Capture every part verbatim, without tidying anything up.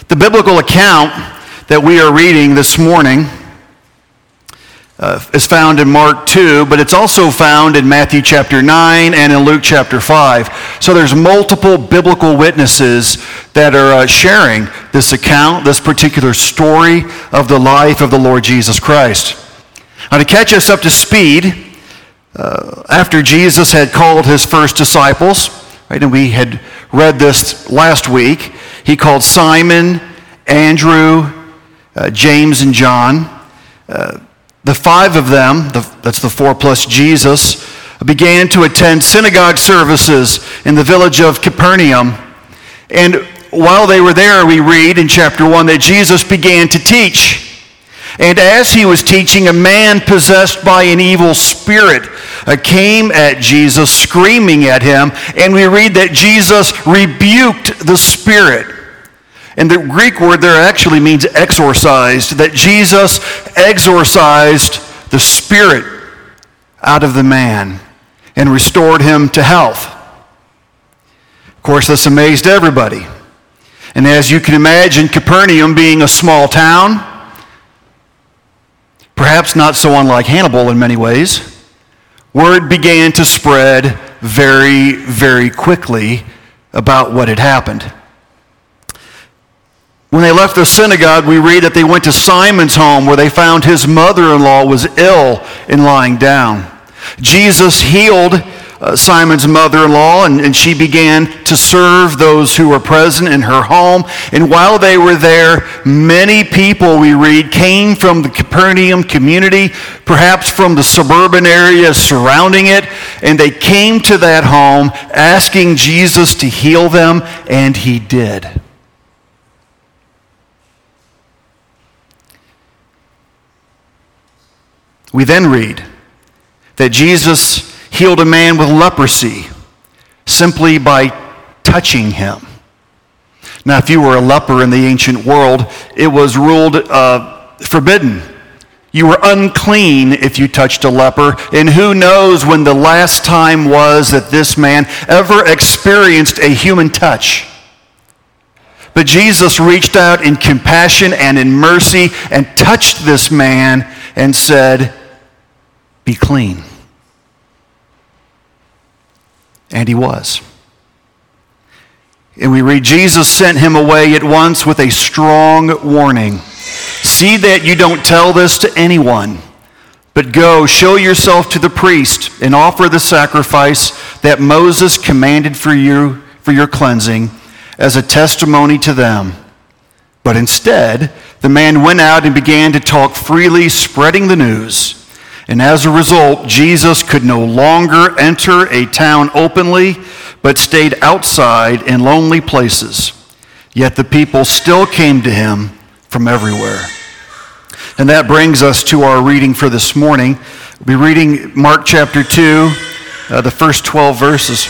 The biblical account that we are reading this morning uh, is found in Mark two, but it's also found in Matthew chapter nine and in Luke chapter five. So there's multiple biblical witnesses that are uh, sharing this account, this particular story of the life of the Lord Jesus Christ. Now, to catch us up to speed, uh, after Jesus had called his first disciples, right, and we had read this last week, he called Simon, Andrew, uh, James, and John. Uh, the five of them, the, that's the four plus Jesus, began to attend synagogue services in the village of Capernaum. And while they were there, we read in chapter one that Jesus began to teach. And as he was teaching, a man possessed by an evil spirit uh, came at Jesus, screaming at him. And we read that Jesus rebuked the spirit. And the Greek word there actually means exorcised, that Jesus exorcised the spirit out of the man and restored him to health. Of course, this amazed everybody. And as you can imagine, Capernaum being a small town, perhaps not so unlike Hannibal in many ways, word began to spread very, very quickly about what had happened. When they left the synagogue, we read that they went to Simon's home where they found his mother-in-law was ill and lying down. Jesus healed uh, Simon's mother-in-law, and, and she began to serve those who were present in her home. And while they were there, many people, we read, came from the Capernaum community, perhaps from the suburban areas surrounding it, and they came to that home asking Jesus to heal them, and he did. We then read that Jesus healed a man with leprosy simply by touching him. Now, if you were a leper in the ancient world, it was ruled uh, forbidden. You were unclean if you touched a leper, and who knows when the last time was that this man ever experienced a human touch. But Jesus reached out in compassion and in mercy and touched this man and said, "Be clean." And he was. And we read, Jesus sent him away at once with a strong warning. "See that you don't tell this to anyone, but go, show yourself to the priest and offer the sacrifice that Moses commanded for you for your cleansing as a testimony to them." But instead, the man went out and began to talk freely, spreading the news. And as a result, Jesus could no longer enter a town openly, but stayed outside in lonely places. Yet the people still came to him from everywhere. And that brings us to our reading for this morning. We'll be reading Mark chapter two, uh, the first twelve verses.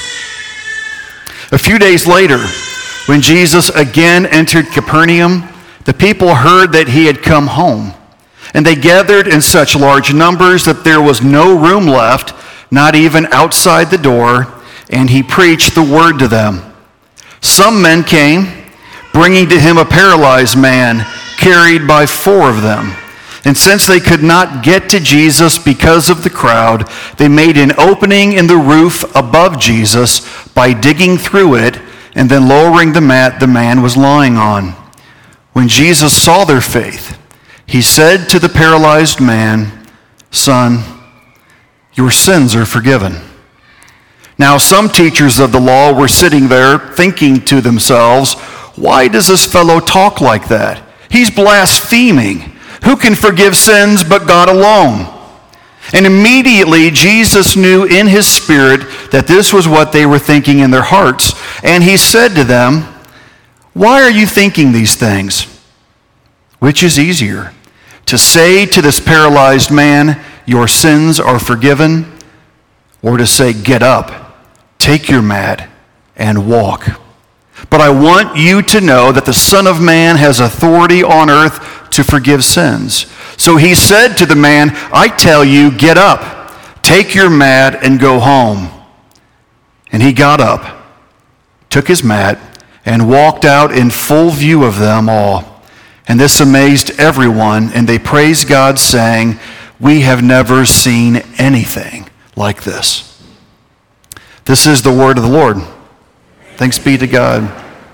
A few days later, when Jesus again entered Capernaum, the people heard that he had come home. And they gathered in such large numbers that there was no room left, not even outside the door, and he preached the word to them. Some men came, bringing to him a paralyzed man, carried by four of them. And since they could not get to Jesus because of the crowd, they made an opening in the roof above Jesus by digging through it and then lowering the mat the man was lying on. When Jesus saw their faith, he said to the paralyzed man, "Son, your sins are forgiven." Now some teachers of the law were sitting there thinking to themselves, "Why does this fellow talk like that? He's blaspheming. Who can forgive sins but God alone?" And immediately Jesus knew in his spirit that this was what they were thinking in their hearts. And he said to them, "Why are you thinking these things? Which is easier, to say to this paralyzed man, 'Your sins are forgiven,' or to say, 'Get up, take your mat, and walk'? But I want you to know that the Son of Man has authority on earth to forgive sins." So he said to the man, "I tell you, get up, take your mat, and go home." And he got up, took his mat, and walked out in full view of them all. And this amazed everyone, and they praised God, saying, "We have never seen anything like this." This is the word of the Lord. Thanks be to God.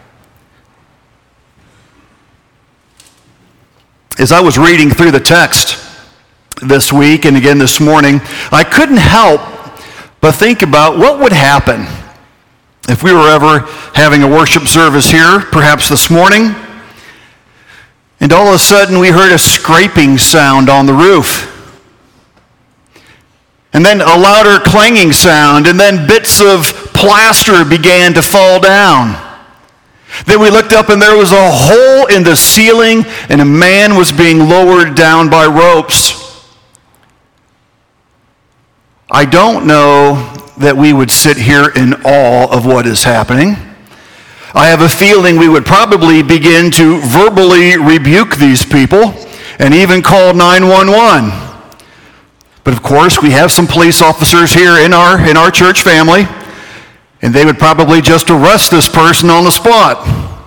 As I was reading through the text this week and again this morning, I couldn't help but think about what would happen if we were ever having a worship service here, perhaps this morning, and all of a sudden we heard a scraping sound on the roof. And then a louder clanging sound, and then bits of plaster began to fall down. Then we looked up and there was a hole in the ceiling, and a man was being lowered down by ropes. I don't know that we would sit here in awe of what is happening. I have a feeling we would probably begin to verbally rebuke these people and even call nine one one. But of course, we have some police officers here in our in our church family, and they would probably just arrest this person on the spot.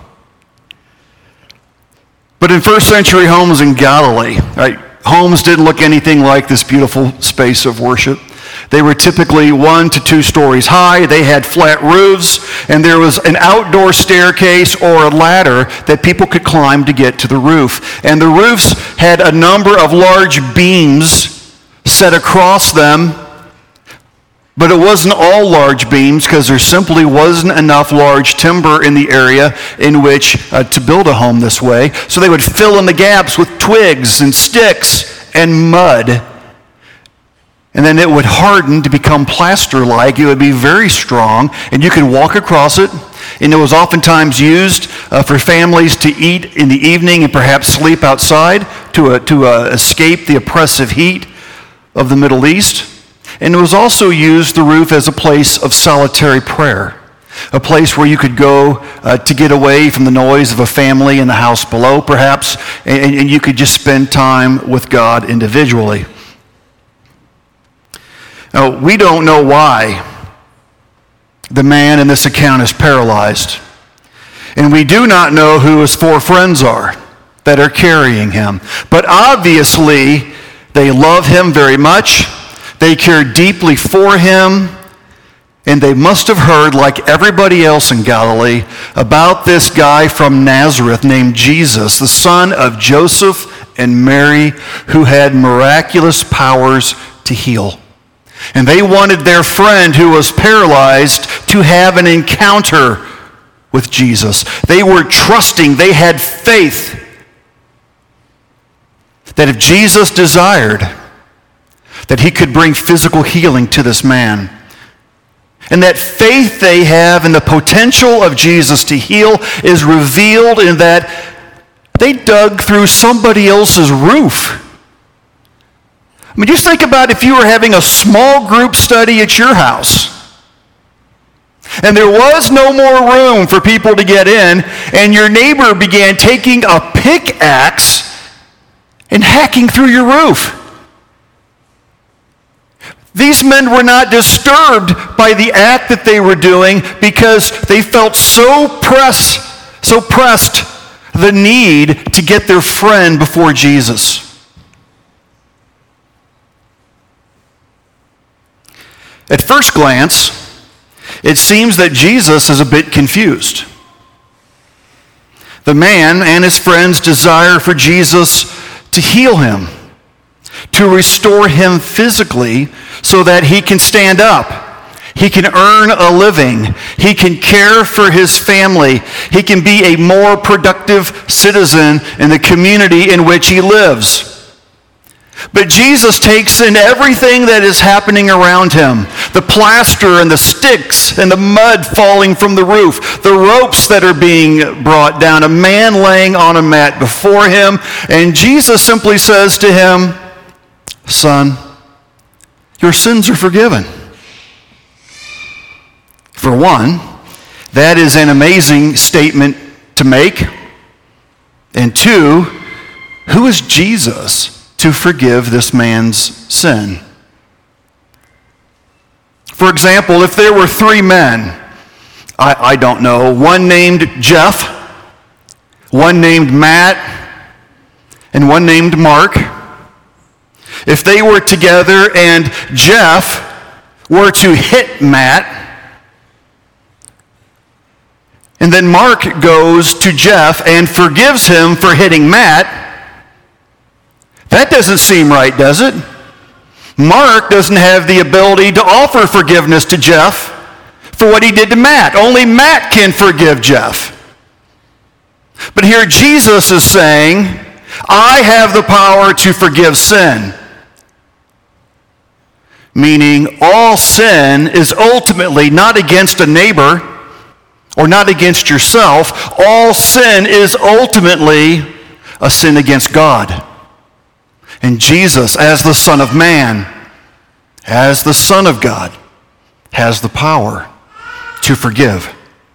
But in first century homes in Galilee, right, homes didn't look anything like this beautiful space of worship. They were typically one to two stories high. They had flat roofs, and there was an outdoor staircase or a ladder that people could climb to get to the roof. And the roofs had a number of large beams set across them, but it wasn't all large beams because there simply wasn't enough large timber in the area in which uh, to build a home this way. So they would fill in the gaps with twigs and sticks and mud. And then it would harden to become plaster-like. It would be very strong, and you could walk across it. And it was oftentimes used uh, for families to eat in the evening and perhaps sleep outside to, uh, to uh, escape the oppressive heat of the Middle East. And it was also used, the roof, as a place of solitary prayer, a place where you could go uh, to get away from the noise of a family in the house below, perhaps, and, and you could just spend time with God individually. Now, we don't know why the man in this account is paralyzed. And we do not know who his four friends are that are carrying him. But obviously, they love him very much. They care deeply for him. And they must have heard, like everybody else in Galilee, about this guy from Nazareth named Jesus, the son of Joseph and Mary, who had miraculous powers to heal. And they wanted their friend who was paralyzed to have an encounter with Jesus. They were trusting, they had faith that if Jesus desired, that he could bring physical healing to this man. And that faith they have in the potential of Jesus to heal is revealed in that they dug through somebody else's roof. I mean, just think about if you were having a small group study at your house, and there was no more room for people to get in, and your neighbor began taking a pickaxe and hacking through your roof. These men were not disturbed by the act that they were doing because they felt so pressed, so pressed the need to get their friend before Jesus. At first glance, it seems that Jesus is a bit confused. The man and his friends desire for Jesus to heal him, to restore him physically so that he can stand up. He can earn a living. He can care for his family. He can be a more productive citizen in the community in which he lives. But Jesus takes in everything that is happening around him. The plaster and the sticks and the mud falling from the roof. The ropes that are being brought down. A man laying on a mat before him. And Jesus simply says to him, "Son, your sins are forgiven." For one, that is an amazing statement to make. And two, who is Jesus to forgive this man's sin? For example, if there were three men, I, I don't know, one named Jeff, one named Matt, and one named Mark, if they were together and Jeff were to hit Matt, and then Mark goes to Jeff and forgives him for hitting Matt, that doesn't seem right, does it? Mark doesn't have the ability to offer forgiveness to Jeff for what he did to Matt. Only Matt can forgive Jeff. But here Jesus is saying, I have the power to forgive sin. Meaning all sin is ultimately not against a neighbor or not against yourself. All sin is ultimately a sin against God. And Jesus, as the Son of Man, as the Son of God, has the power to forgive.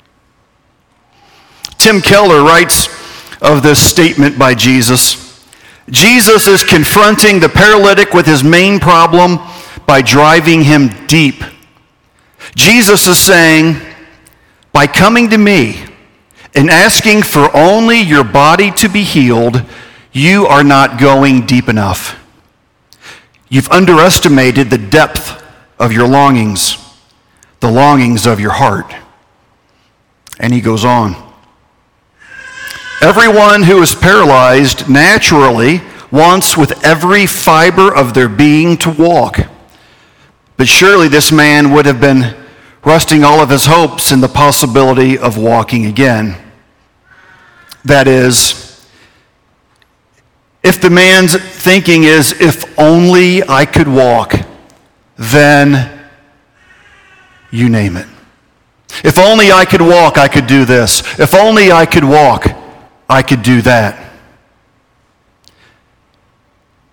Tim Keller writes of this statement by Jesus. Jesus is confronting the paralytic with his main problem by driving him deep. Jesus is saying, by coming to me and asking for only your body to be healed, you are not going deep enough. You've underestimated the depth of your longings, the longings of your heart. And he goes on. Everyone who is paralyzed naturally wants with every fiber of their being to walk. But surely this man would have been resting all of his hopes in the possibility of walking again. That is, if the man's thinking is, if only I could walk, then you name it. If only I could walk, I could do this. If only I could walk, I could do that.